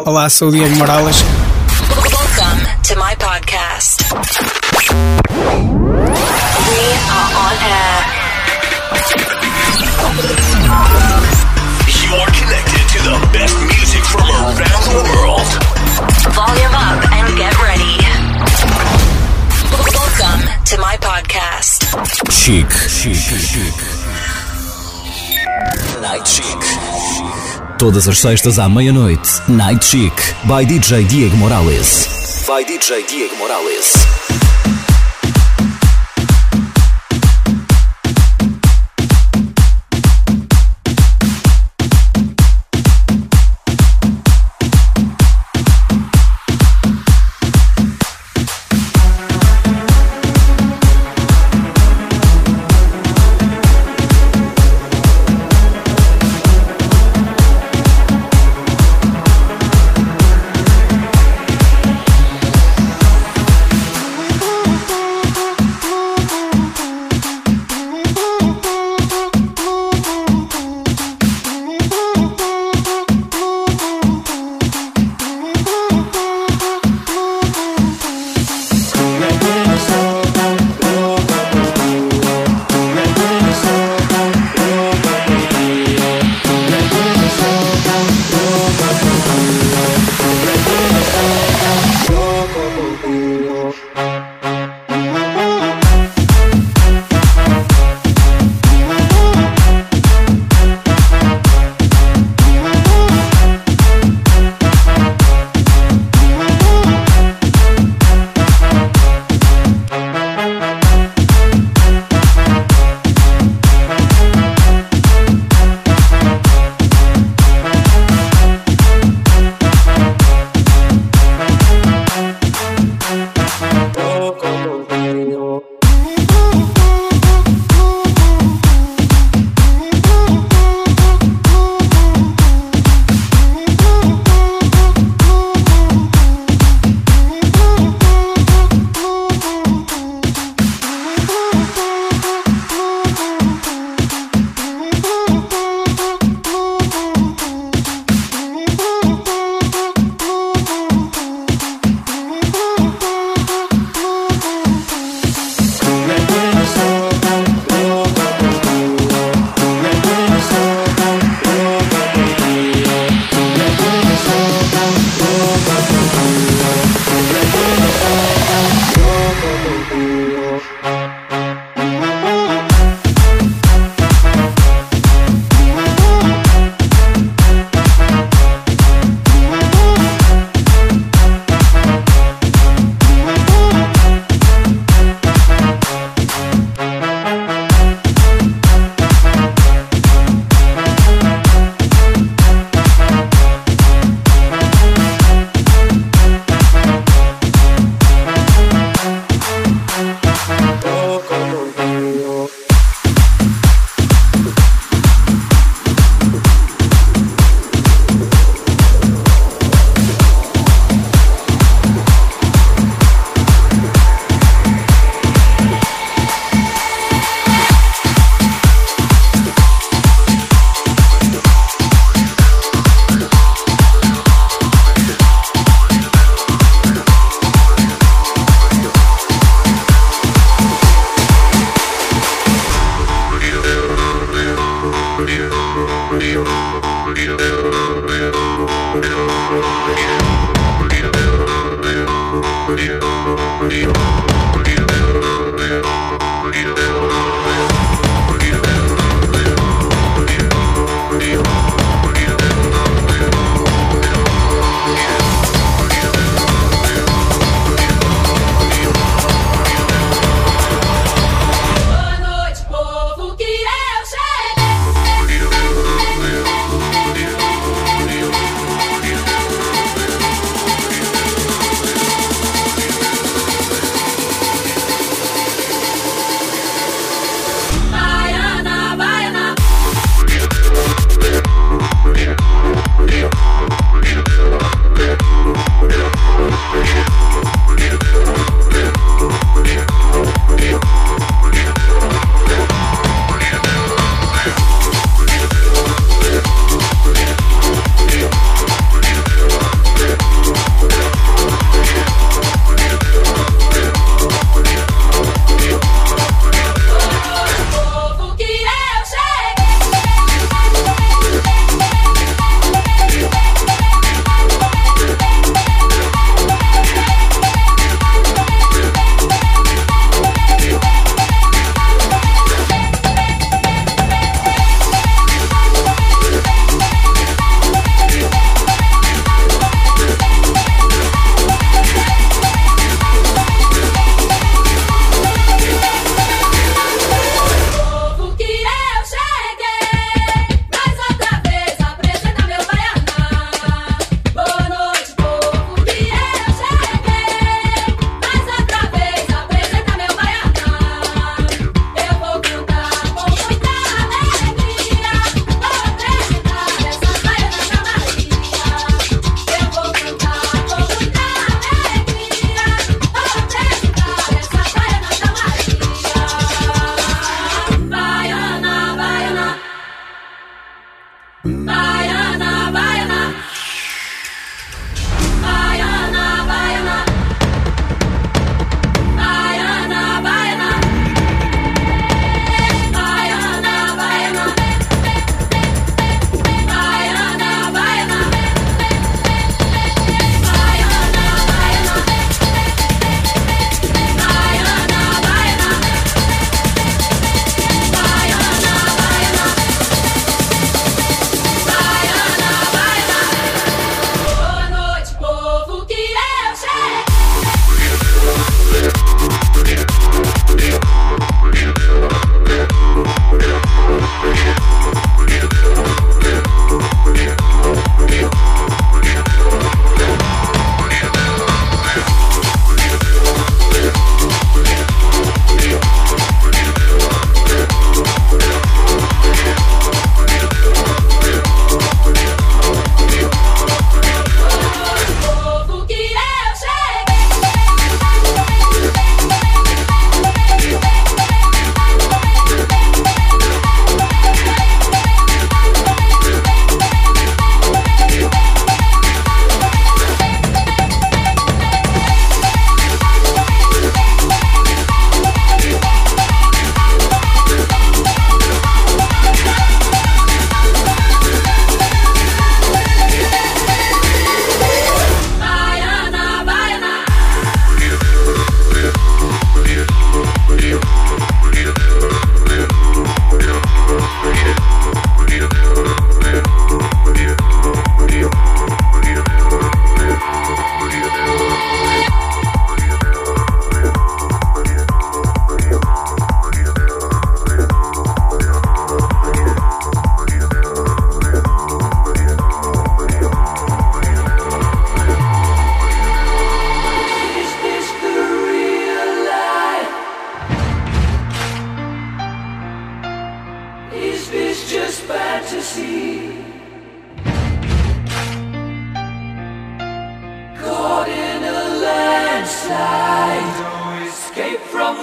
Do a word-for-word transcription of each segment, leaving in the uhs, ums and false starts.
Olá, sou o Diego Morales. Welcome to my podcast. We are on air. You are connected to the best music from around the world. Volume up and get ready. Welcome to my podcast. Chic. Chic. Chic. Night Chic. Todas as sextas à meia-noite. Night Chic. By D J Diego Morales. By D J Diego Morales.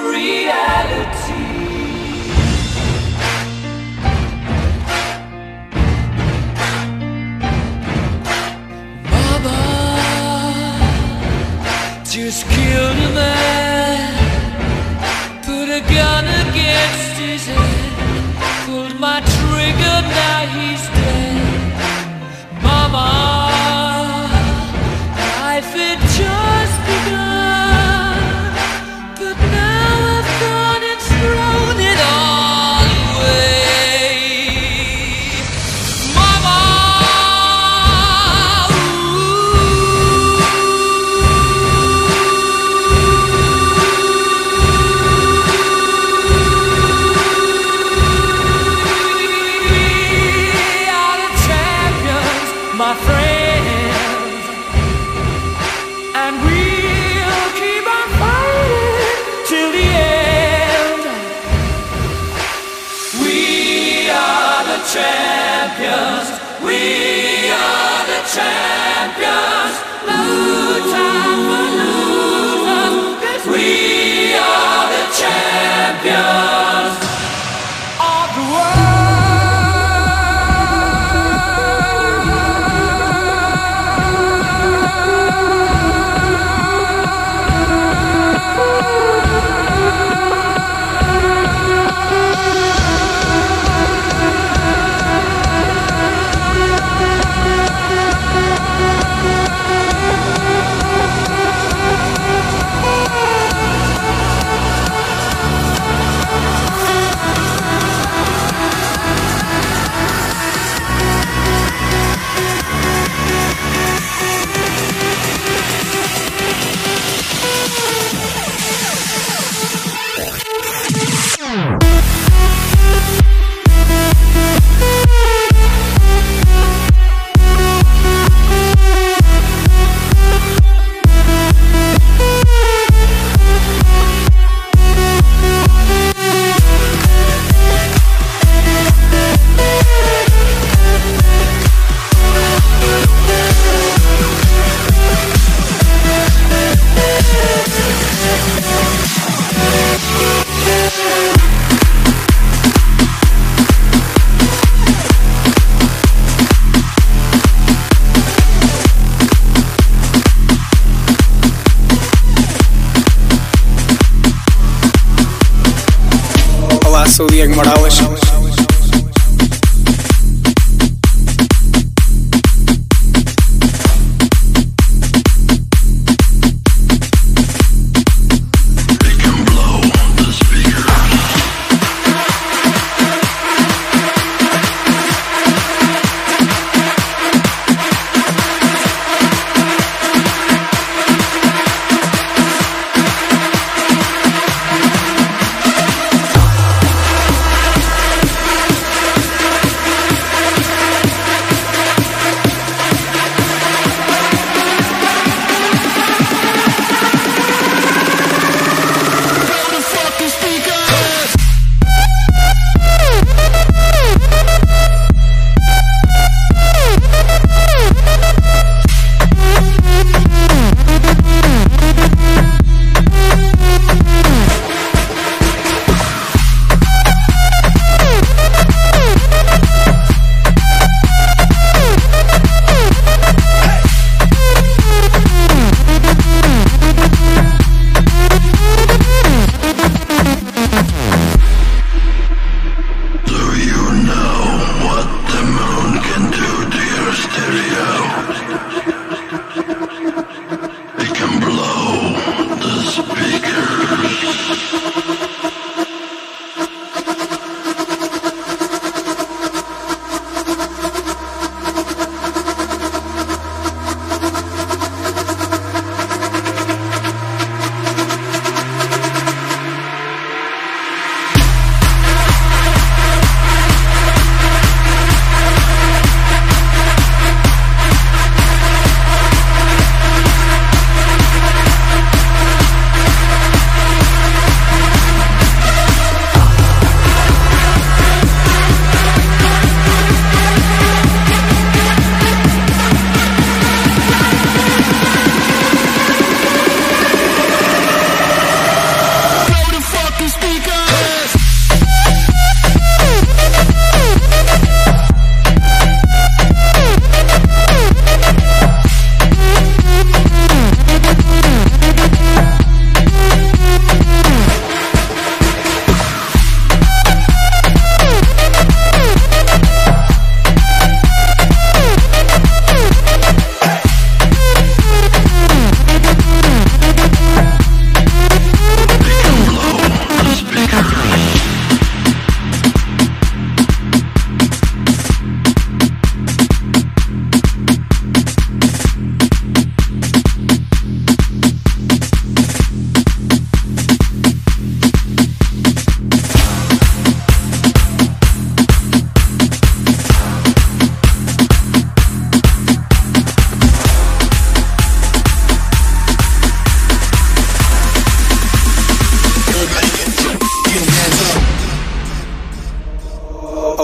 reality. Mama just killed a man, put a gun against his head, pulled my trigger, now he's dead. Mama, life had just begun, but now I've gone and thrown it all away. Mama, we are the champions, my friends, and we'll keep on fighting till the end. We are the champions, we are the champions. No time for losers, 'cause we are the champions of the world. Olá, sou o Diego Morales.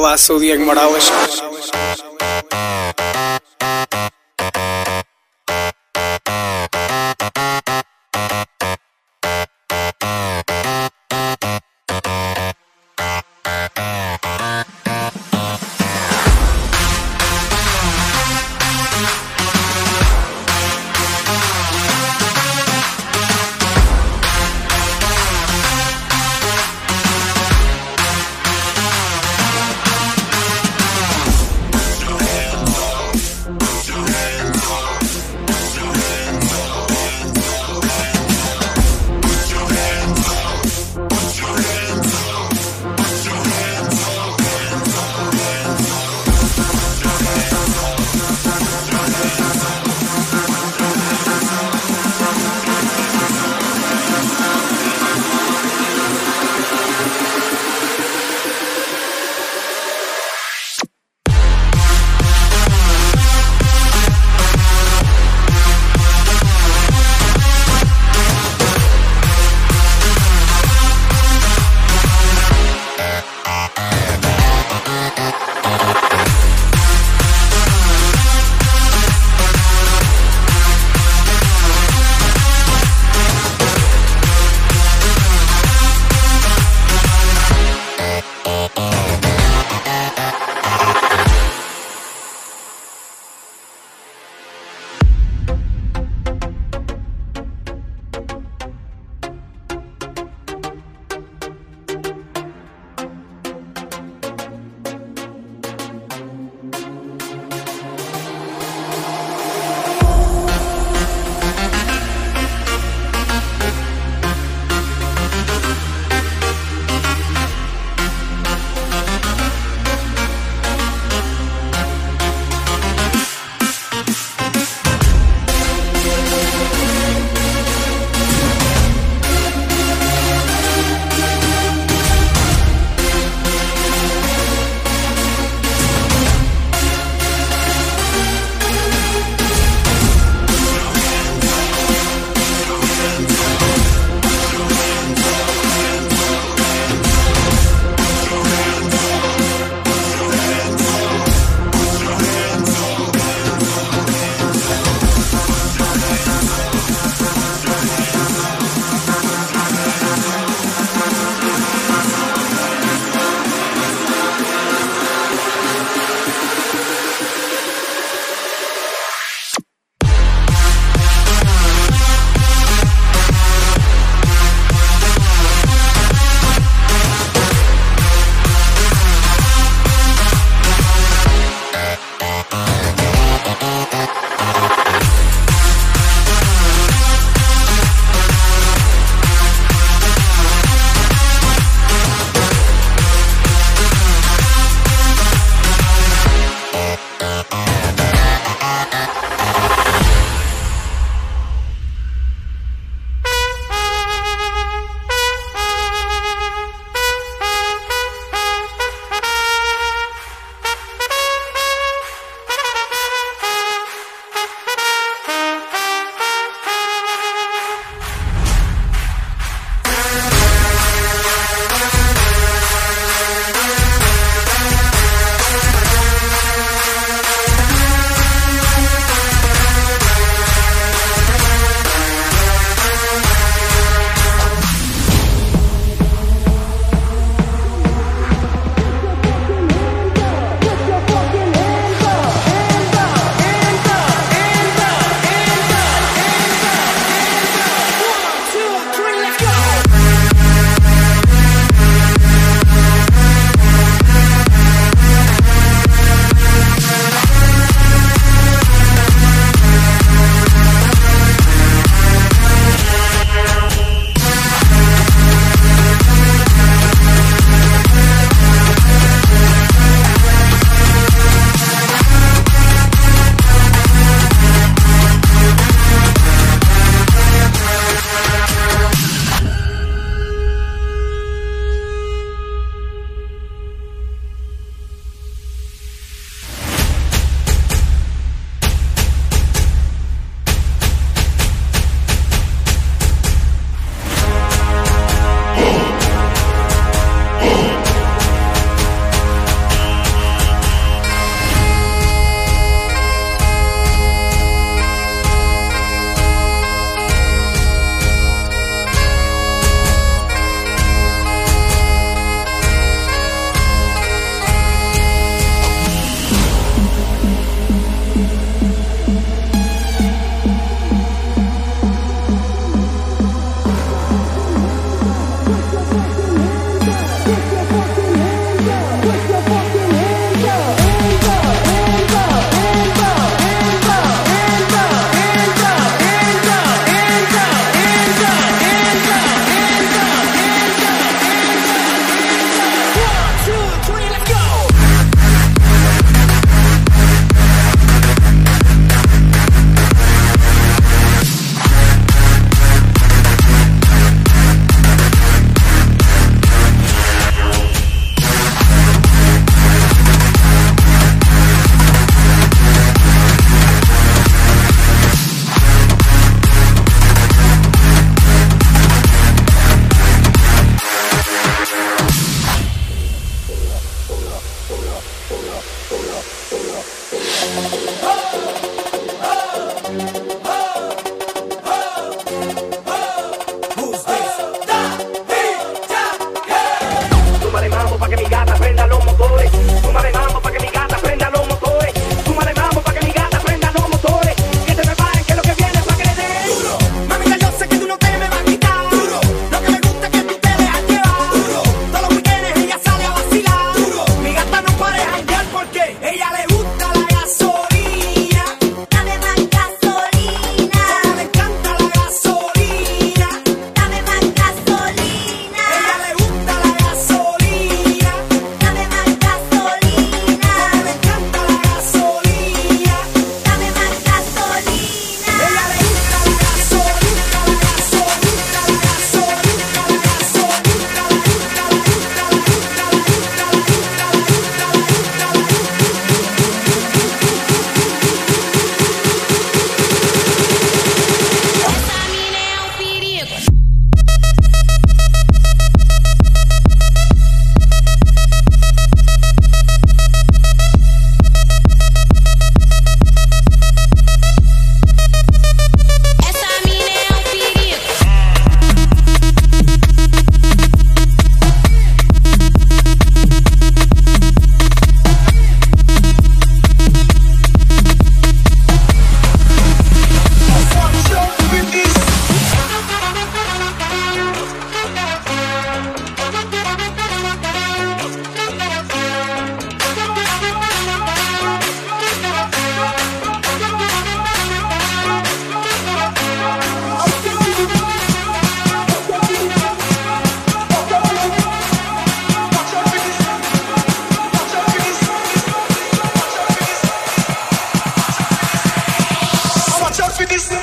Olá, sou o Diego Morales.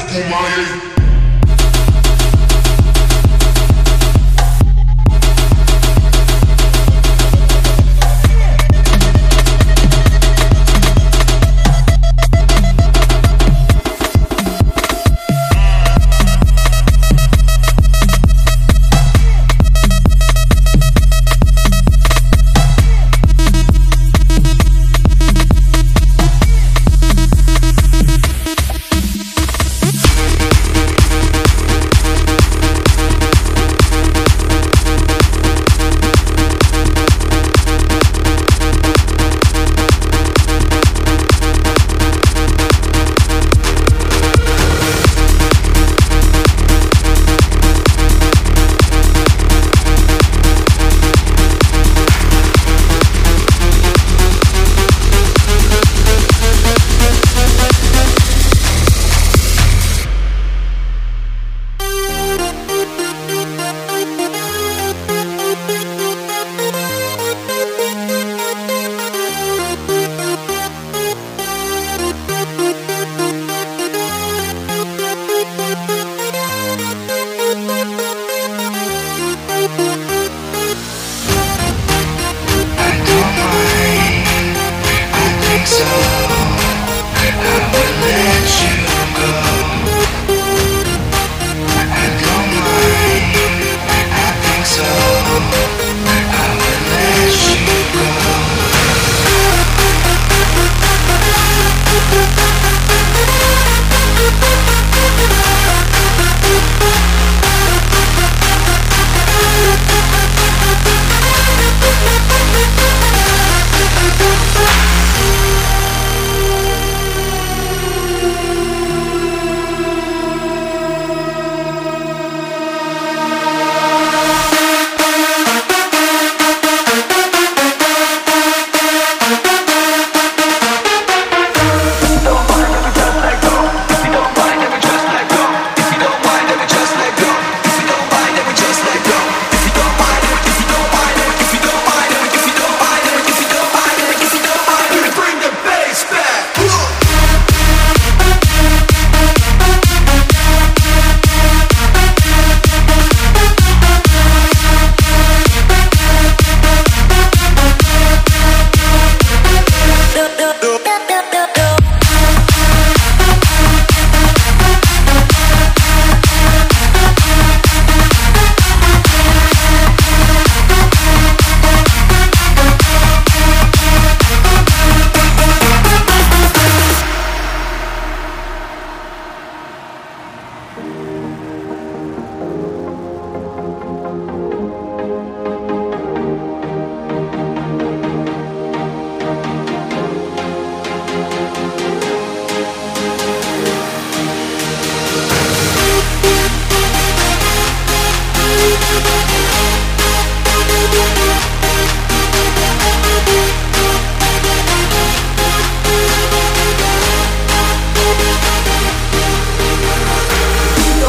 Don't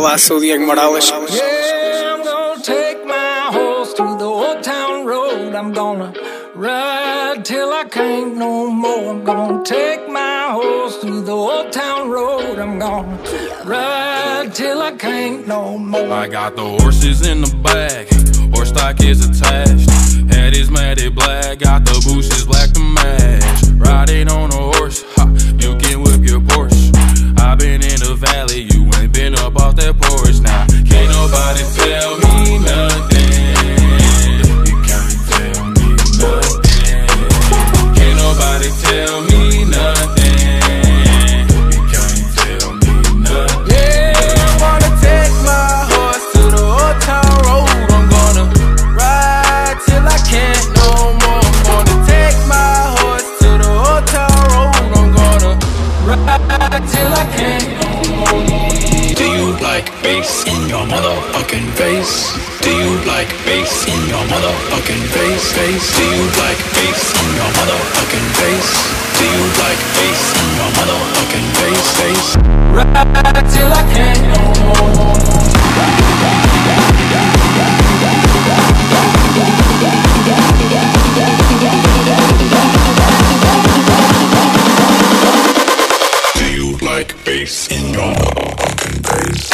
Olá, sou o Diego Morales. Yeah, I'm gonna take my horse to the old town road. I'm gonna ride till I can't no more. I'm gonna take my horse to the old town road. I'm gonna ride till I can't no more. I got the horses in the back, horse stock is attached. Head is matted black, got the bushes black to match. Riding on a horse, ha, you can whip your Porsche. I've been in the valley, you ain't been up off that porch. Now, can't nobody tell me nothing. You can't tell me nothing. Can't nobody tell me nothing. You can't tell me nothing. Yeah, I'm gonna take my horse to the old town road. I'm gonna ride till I can't no more. I'm gonna take my horse to the old town road. I'm gonna ride till I can't no more. Do you like bass in your motherfucking face? Do you like bass in your motherfucking face? Face? Do you like bass in your motherfucking face? Do you like bass in your motherfucking face? Face? Ride till I can't no more. Do you like bass in your motherfucking face?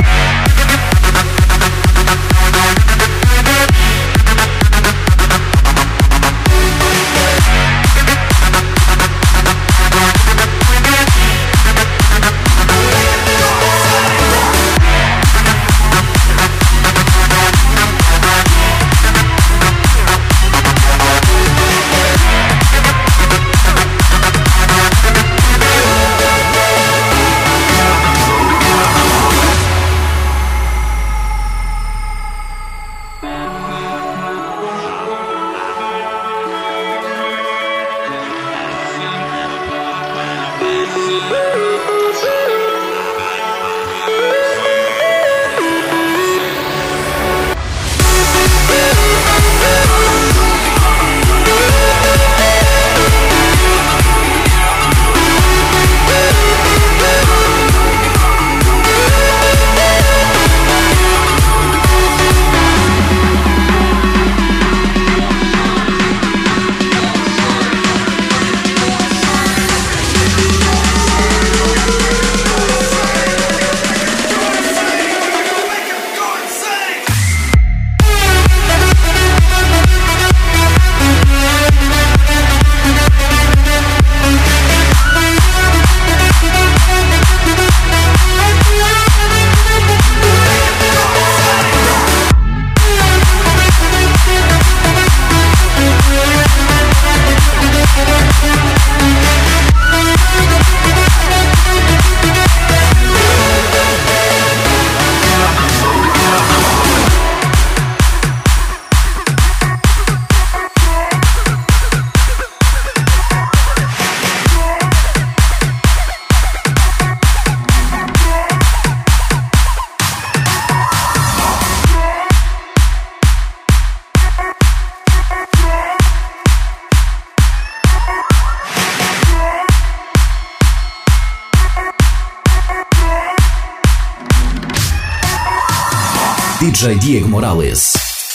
D J Diego Morales.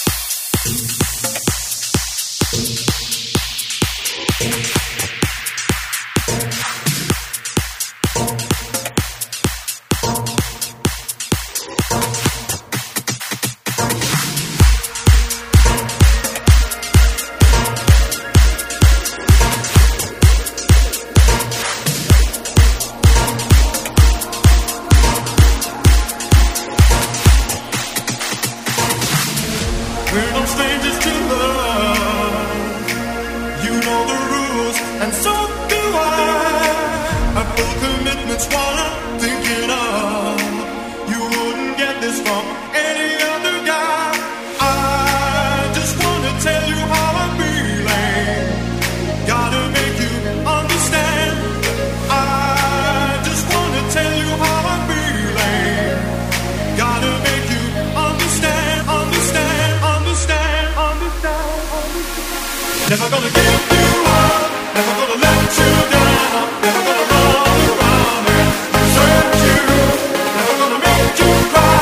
We're no strangers to love. You know the rules, and so do I. Our full commitment's what I'm thinking of. You wouldn't get this from any other guy. I just wanna tell you how I'm feeling. Gotta make you understand. I just wanna tell you how I'm feeling. Gotta make you understand, understand. Never gonna give you up, never gonna let you down, never gonna run around and desert you, never gonna make you cry.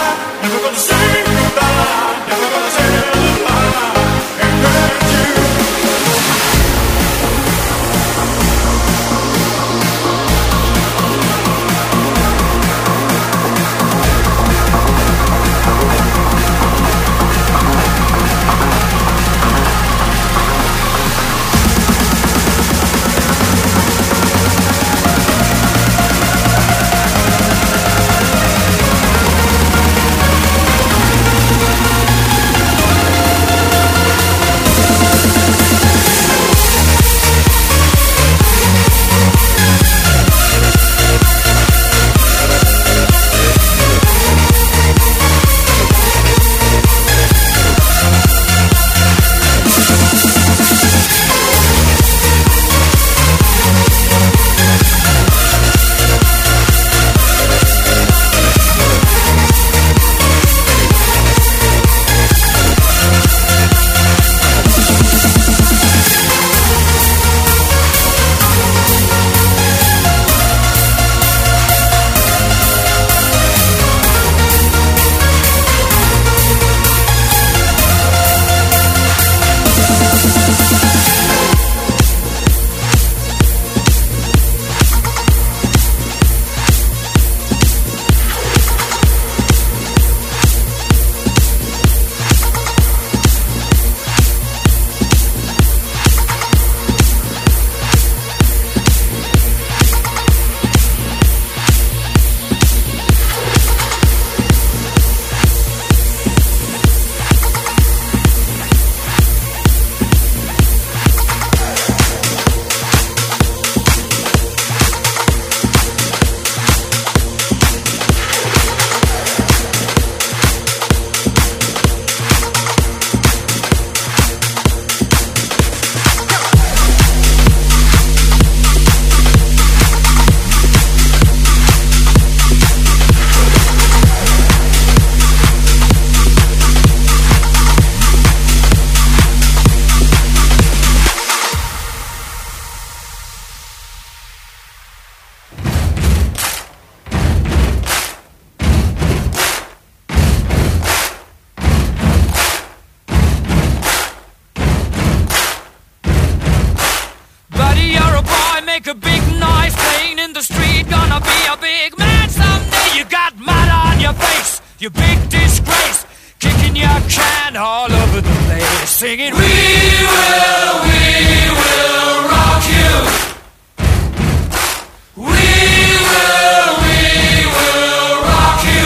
big disgrace, kicking your can all over the place, singing, we will, we will rock you. We will, we will rock you.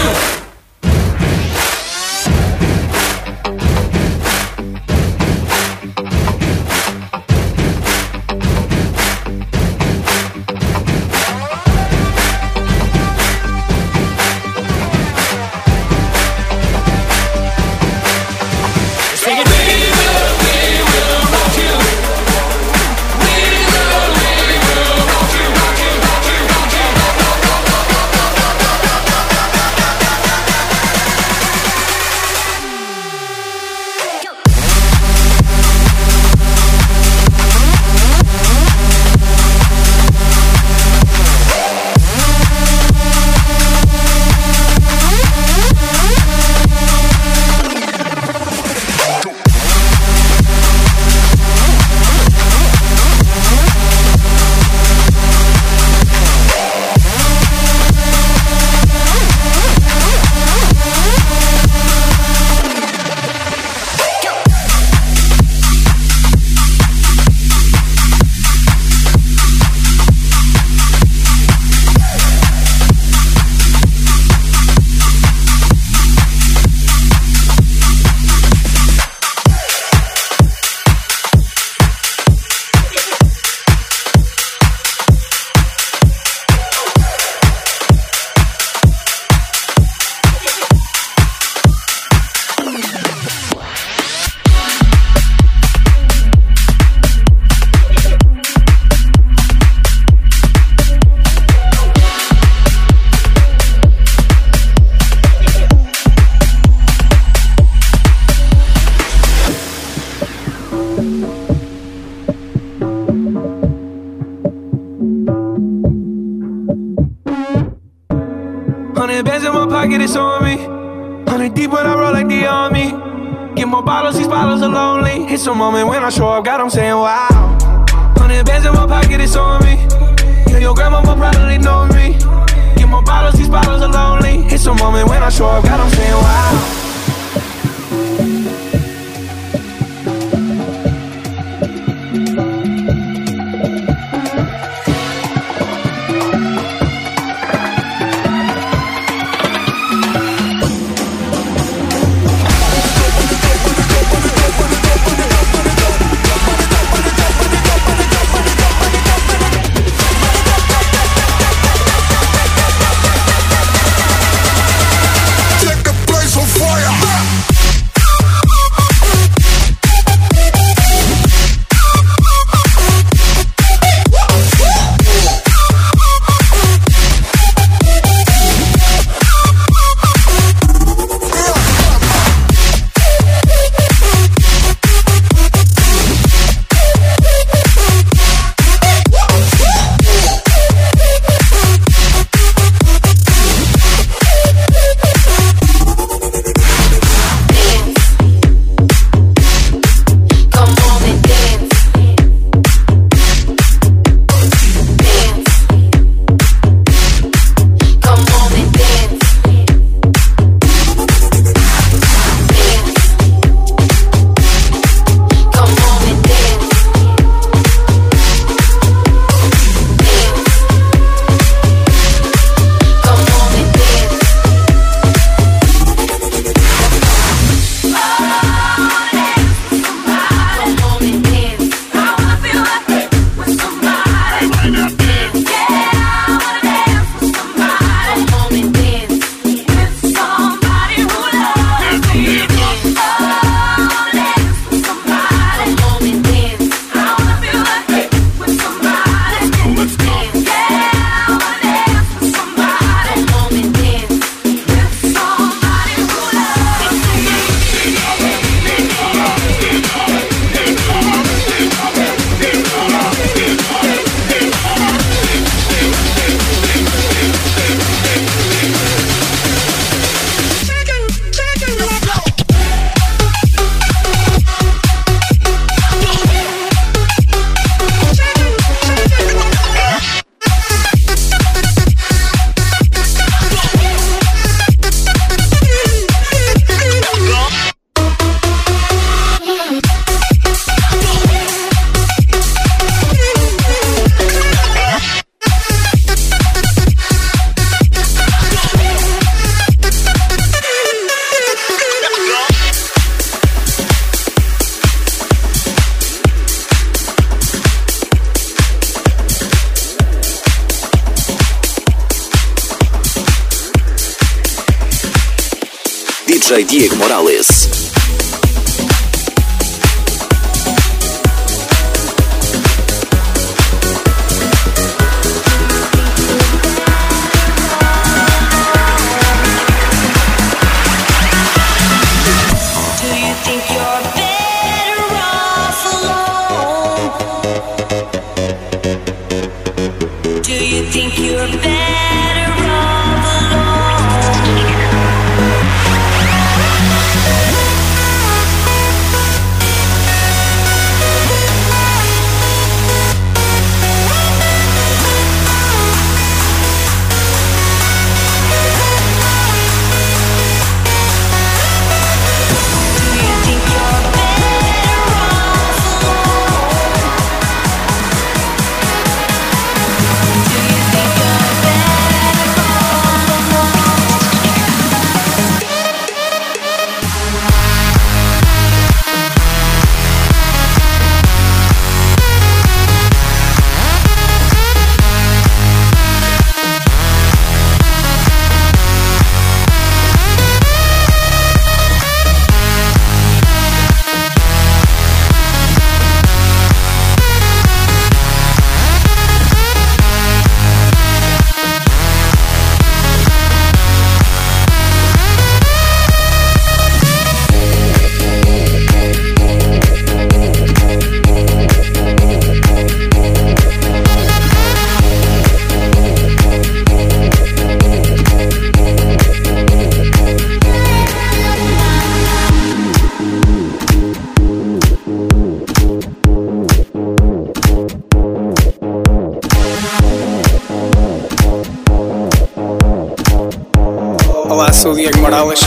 Hundred bands in my pocket, it's on me. Hundred deep when I roll like the army. Get more bottles, these bottles are lonely. It's a moment when I show up, God, I'm saying wow. Hundred bands in my pocket, it's on me. Yeah, your grandma will probably know me. Get more bottles, these bottles are lonely. It's a moment when I show up, God, I'm saying wow. Fire! D J Diego Morales. Olá, sou o Diego Morales.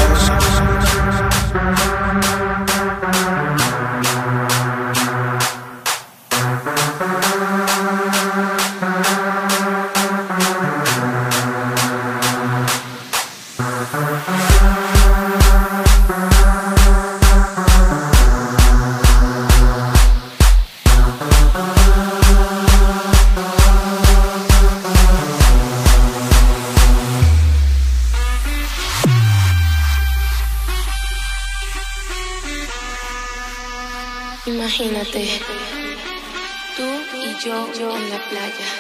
Imagínate, tú y yo, yo en la playa,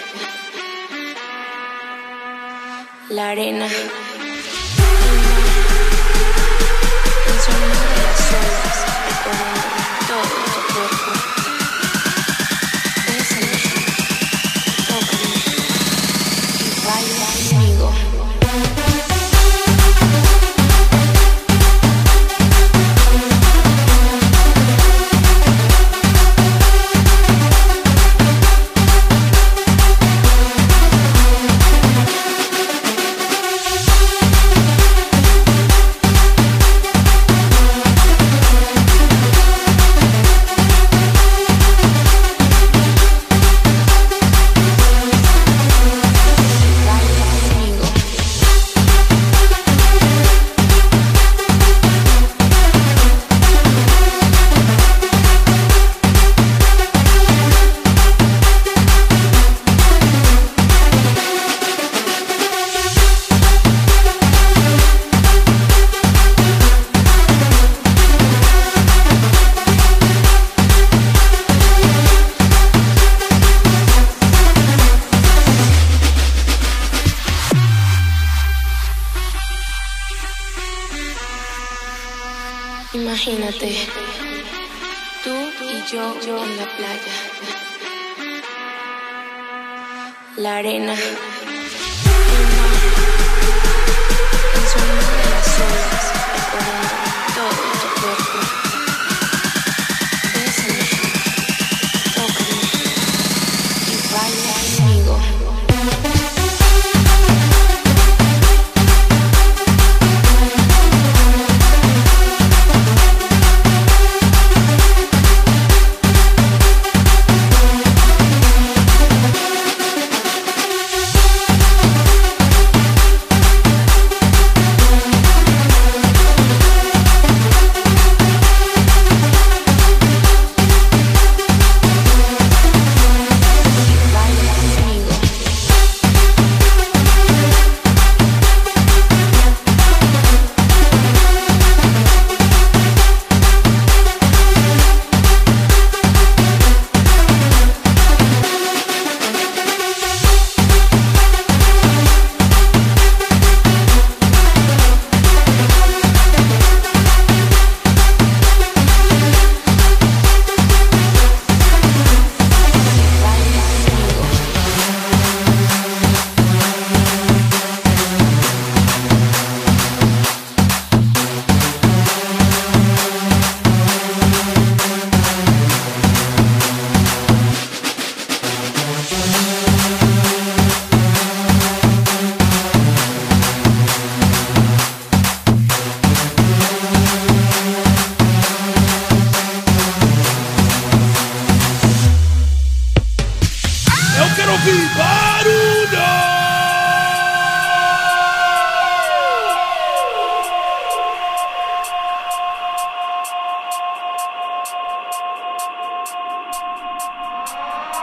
la arena, el sonido de las olas recorriendo todo tu cuerpo. Bésame, tócame y baila conmigo. Imagínate, tú y yo, yo en la playa, la arena, el mar, el sonido de las olas recorriendo todo tu cuerpo. Bésame, tócame y baila conmigo.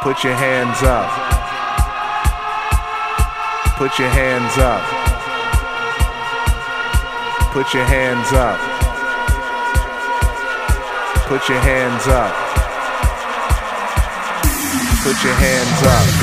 Put your hands up. Put your hands up. Put your hands up. Put your hands up. Put your hands up.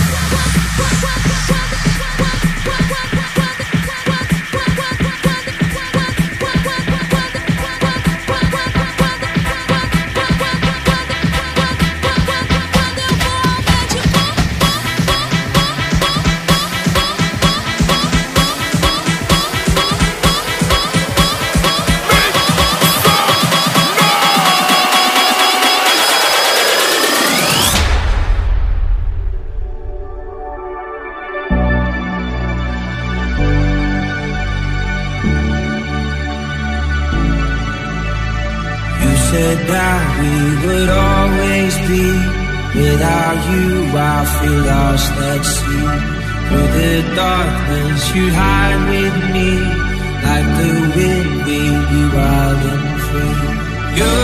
That we would always be. Without you I feel lost at sea. Through the darkness you'd hide with me. Like the wind we'd be wild and free. You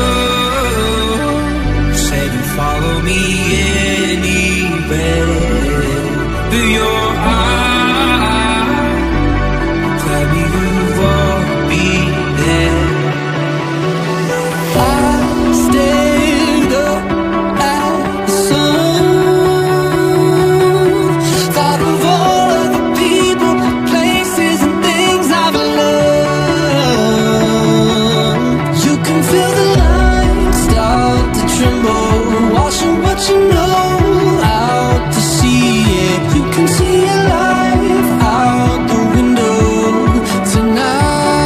said you'd follow me anywhere. Through your eyes tell me you won't be there. Stand up at the sun. Thought of all of the people, places and things I've learned. You can feel the lines start to tremble, washing what you know out to sea. Yeah, you can see your life out the window tonight.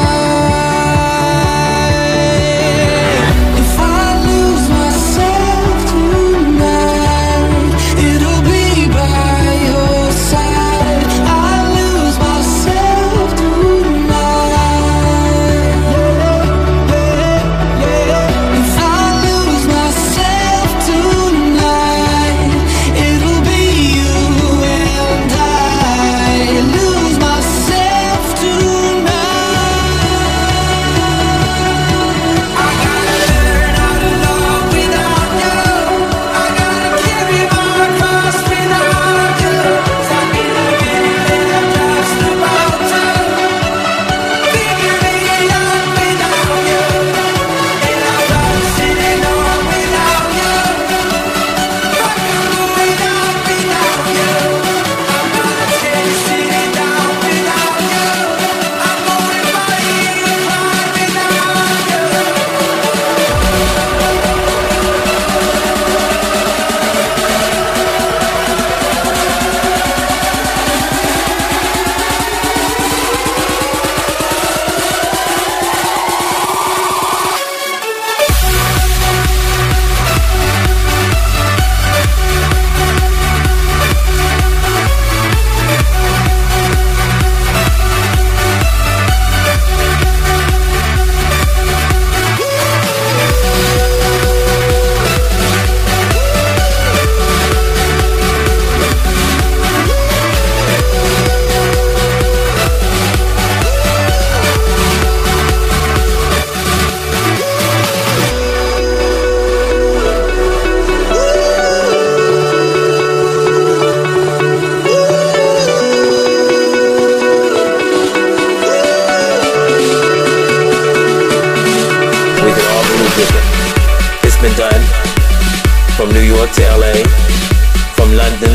to L A, from London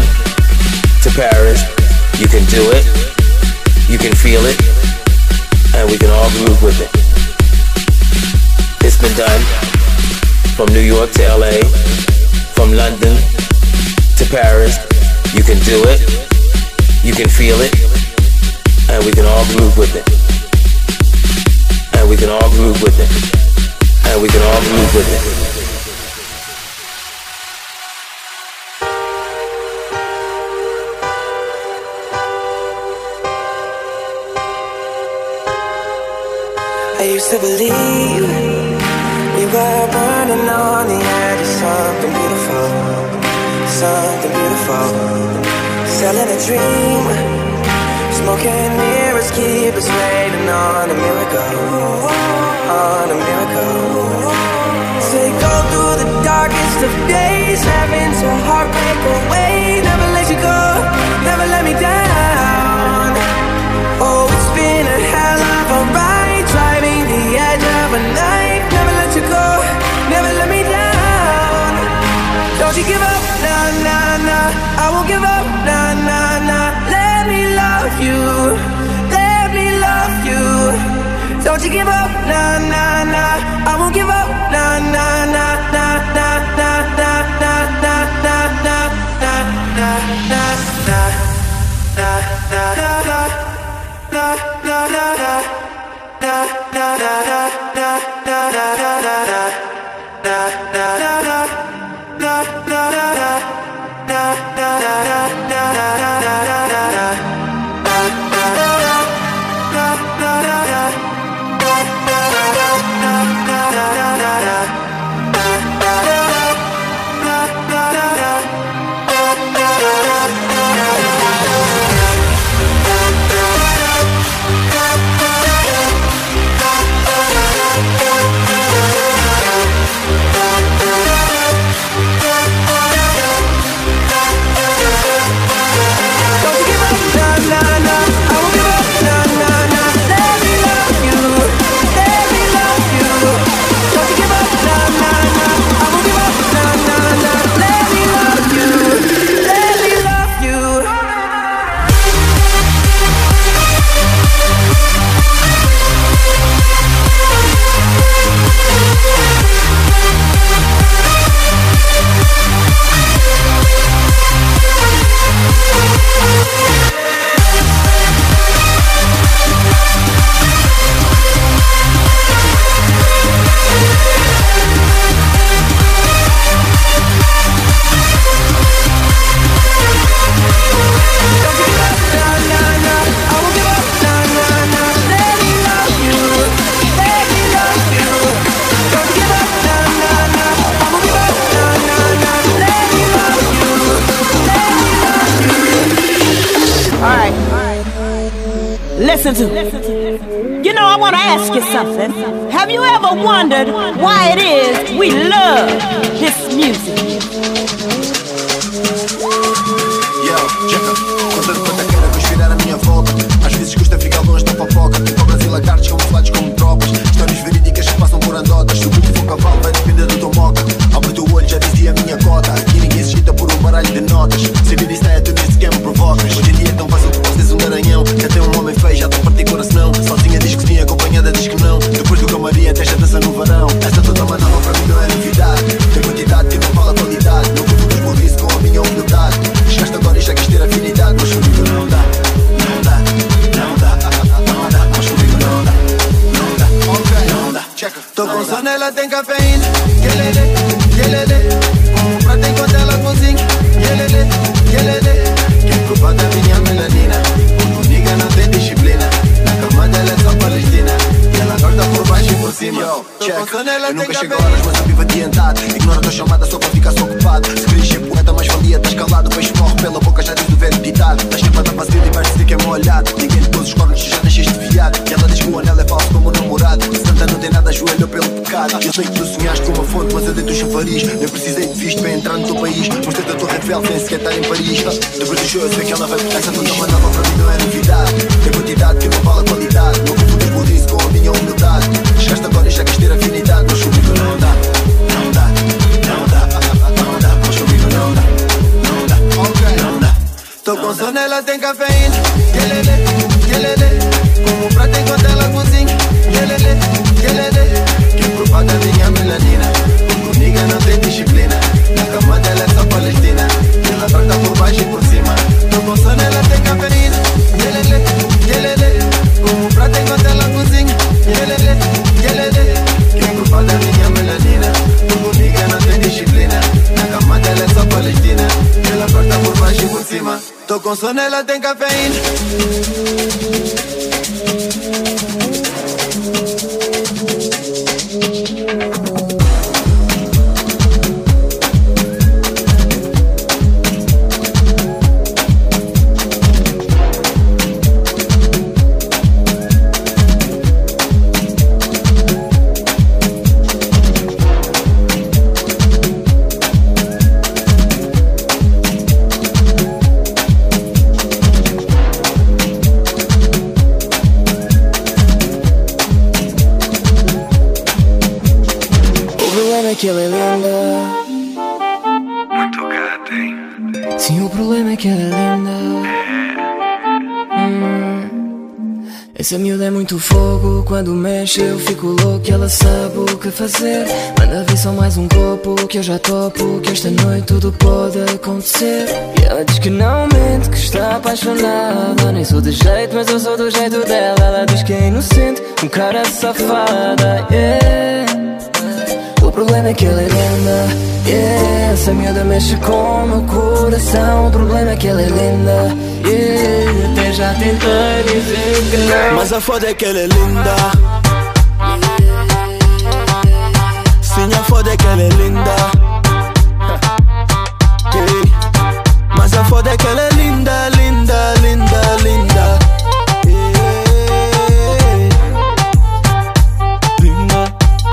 to Paris. You can do it, you can feel it, and we can all groove with it. It's been done from New York to L A, from London to Paris. You can do it, you can feel it, and we can all groove with it. And we can all groove with it. And we can all groove with it. I used to believe we were burning on the edge of something beautiful, something beautiful. Selling a dream, smoking mirrors keep us waiting on a miracle, on a miracle. So you go through the darkest of days, having to heartbreak away. you. Let me love you. Don't you give up, nah, nah, nah. I won't give up, nah, nah, nah, nah, nah, nah, nah, nah, nah, nah, nah, nah, nah, nah, nah, nah, nah, nah, nah, Listen to me. You know, I want to ask you something. Have you ever wondered why it is we love this music? Yo, checa, contando quanta cara conspirar a minha volta. Às vezes custa ficar longe da fofoca. Cobras e lagartos camuflados como tropas. Histórias verídicas que passam por andotas. Se o que for cavalo vai depender do teu moca. Abre o olho, já dizia a minha cota. Aqui ninguém se agita por um baralho de notas. Saber isso é tu nem sequer me provocas. Hoje em dia é tão fácil que postes um garanhão. Já tem um homem feio, já te parti coração. Sozinha diz que sim, acompanhada diz que não. Depois do camarim até já dança no varão. Esta toda manava para mim não é novidade. Tem quantidade que não fala qualidade. Não confundas por isso com a minha humildade. Chegaste agora e já quis ter afinidade. Mas comigo não dá, não dá, não dá, não dá. Mas comigo não dá, não dá, ok, não dá. Checa. Tô com sono, ela tem cafeína. Yelele, yelele. Com um prato enquanto ela cozinha. Yelele, yelele. Quem culpa da minha melanina? Quando niga não tem disciplina. Na cama dela é só Palestina. E ela corta por baixo e por cima. Yo, check. Eu nunca chego a horas, mas eu vivo adiantado. Ignora a tua chamada só para ficar ocupado. Se queres ser poeta, mais valia, estás calado. O peixe morre pela boca, já diz o velho ditado. Estás sempre a dar vazio e vais dizer que é molhado. Ninguém de todos os cornos, já nasceste viado. E ela diz que o anel é falso como o namorado. Santa não tem nada, ajoelhou pelo pecado. Eu sei que tu sonhaste com uma fonte, mas eu dei-te o chafariz. Nem precisei de visto para entrar no teu país. Mostrei-te a tua Eiffel, sem sequer estar em Paris. Depois do show eu sei que ela vai por essa toda manava para mim não é novidade. Tem quantidade que não fala qualidade. Não confundas por isso com a minha humildade. Chegaste agora e já quis ter afinidade. Mas comigo não dá, não dá, não dá, não dá. Mas comigo não dá, não dá, ok, não dá. Tô com sono, ela tem cafeína. Yelele, yelele. Com um prato enquanto ela cozinha. Yelele, yelele. Quem culpa da minha melanina? Quando niga não tem disciplina. Na cama dela é só Palestina. Ela corta por baixo e por cima. Tô com sono, ela tem cafeína. Yelele, yelele. Com um prato enquanto ela cozinha. Yelele, yelele. Quem culpa da minha melanina? Quando niga não tem disciplina. Na cama dela é só Palestina. Ela corta por baixo e por cima. Tô com sono, ela tem cafeína. Que ela é linda. Muito gata, hein? Sim, o problema é que ela é linda. É. Hum. Essa miúda é muito fogo, quando mexe eu fico louco e ela sabe o que fazer. Manda vir só mais um copo que eu já topo, que esta noite tudo pode acontecer. E ela diz que não mente, que está apaixonada. Nem sou de jeito, mas eu sou do jeito dela. Ela diz que é inocente, um cara safada, yeah. O problema é que ela é linda, yeah. Essa miúda mexe com o meu coração. O problema é que ela é linda, yeah. Até já tentei dizer que não, mas a foda é que ela é linda. Sim, a foda é que ela é linda. Hey. Mas a foda é que ela é linda, linda, linda, linda. Hey. Linda.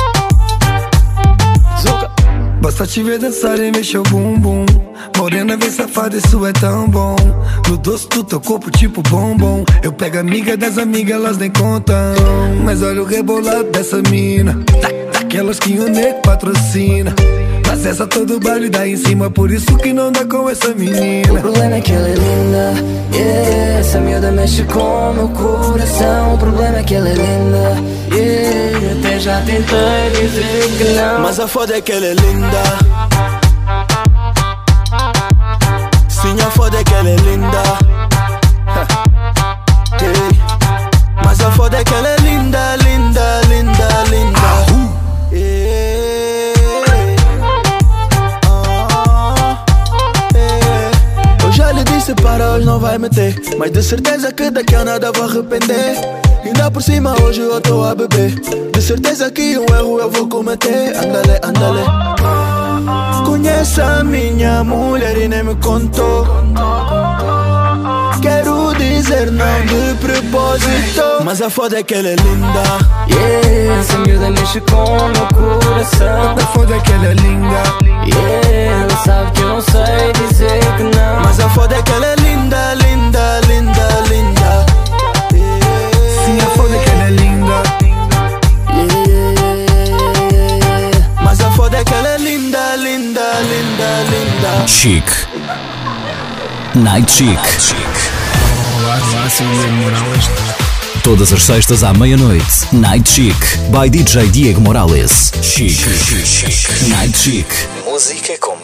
Zuka. Basta te ver dançar e mexer o bumbum. Morena, vem safada, isso é tão bom. No doce do teu corpo, tipo bombom. Eu pego amiga das amigas, elas nem contam. Mas olha o rebolado dessa mina, da, daquelas que o nego patrocina. Mas essa todo baile dá em cima, por isso que não dá com essa menina. O problema é que ela é linda, yeah. Essa miúda mexe com o meu coração. O problema é que ela é linda, yeah. Até já tentei dizer que não, mas a foda é que ela é linda. Sim, a foda é que ela é linda. Hey. Mas a foda é que ela é linda, linda, linda, linda. Hey. Ah. Hey. Eu já lhe disse para hoje não vai meter, mas de certeza que daqui a nada vou arrepender. Ainda por cima hoje eu tô a beber. De certeza que um erro eu vou cometer. Andale, andale. Conhece a minha mulher e nem me contou. Quero dizer não de propósito, mas a foda é que ela é linda, yeah. Essa miúda mexe com o meu coração. A foda é que ela é linda, yeah. Ela sabe que eu não sei dizer que não, mas a foda é que ela é linda, linda, linda, linda. Sim, a foda é que ela é linda, yeah. Mas a foda é que ela é linda, linda, linda, linda. Chic Night Chic. Olá, olá, sou o Diego Morales. Todas as sextas à meia-noite, Night Chic by D J Diego Morales. Chic Night Chic. Música com